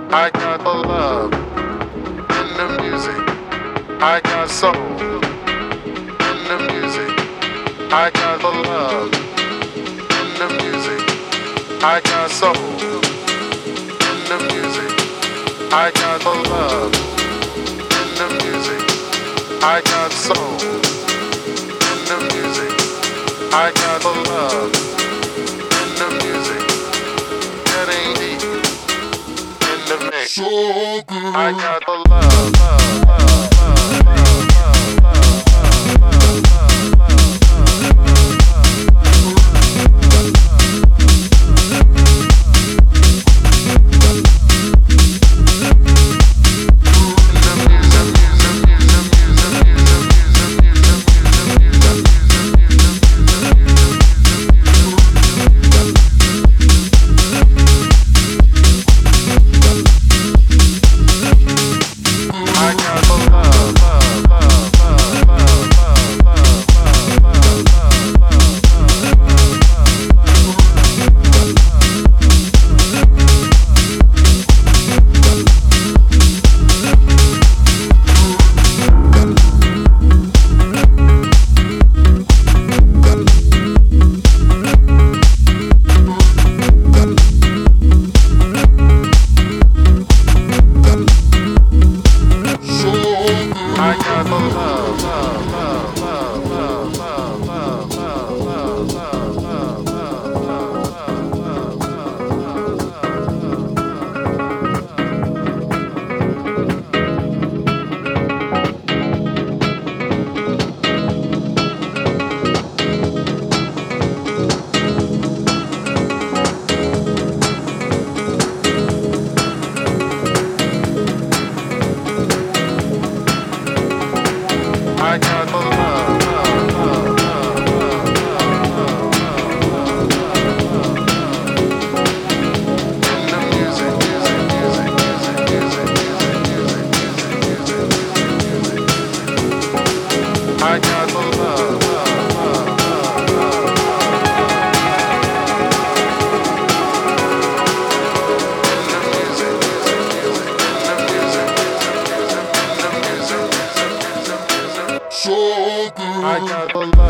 I got the love in the music. I got soul in the music. I got the love in the music. I got soul in the music. I got the love in the music. I got soul in the music. I got the love in the music. Getting deep in the mix. So good. I got the love, love, love, love, love, love, love, love, love, love. I got the love, love, love, love, love, love, love, in the music, music, music, music, music, music, music, music, music. I got the love, love, love, love, love, in the music, music, music, in the music, music, music, in the music, music, music, music. So good. I got the love.